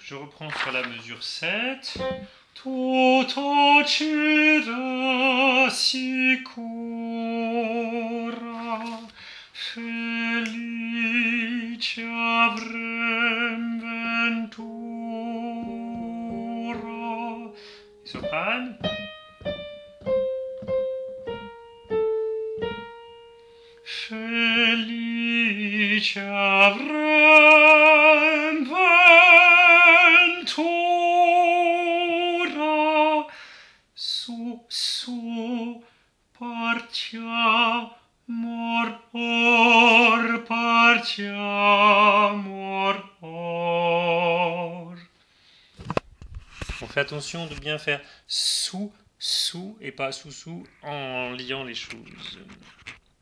Je reprends sur la mesure 7. Toto cera sicura, felice avrem ventura. Soprano. Felice avrem ventura, su partiamur, or. On fait attention de bien faire sous et pas sous en liant les choses.